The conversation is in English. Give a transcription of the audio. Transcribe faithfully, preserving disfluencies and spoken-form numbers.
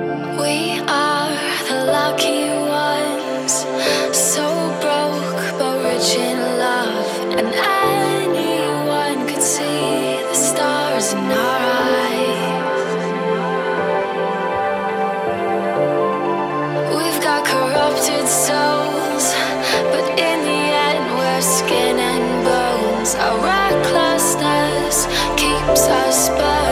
We are the lucky ones, so broke but rich in love. And anyone could see the stars in our eyes. We've got corrupted souls, but in the end we're skin and bones. Our recklessness keeps us back.